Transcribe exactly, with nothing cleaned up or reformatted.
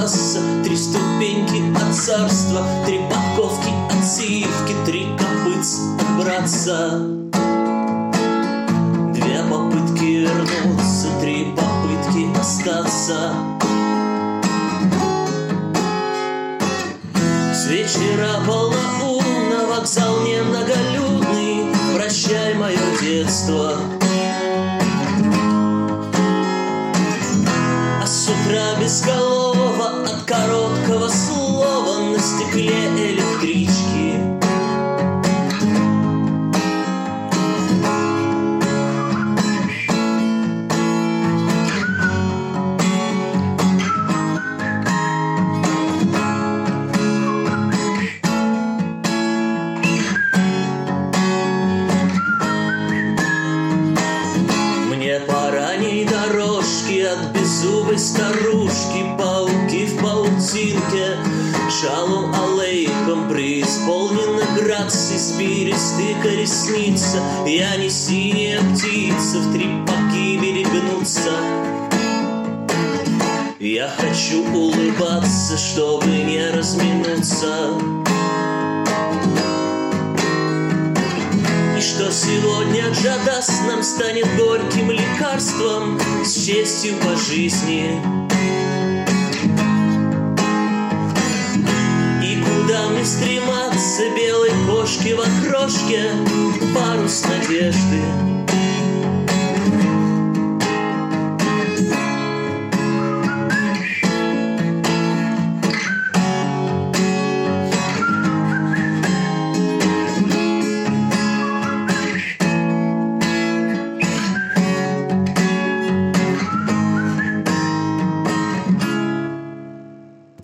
класса, три ступеньки от царства, три подковки от сивки, три копытца от братца. Две попытки вернуться, три попытки остаться. С вечера полнолунно, вокзал немноголюдный, прощай мое детство. А с утра безголово от короткого слова на стекле электрички. По ранней дорожке от беззубой старушки, пауки в паутинке, шалом алейкум, преисполнены грации, спиристыка ресница. Я не синяя птица, в три погибели гнуться. Я хочу улыбаться, чтобы не разминуться. И что сегодня джадас нам станет горьким лекарством с честью по жизни. И куда мне стрематься белой кошки в окрошке, парус надежды.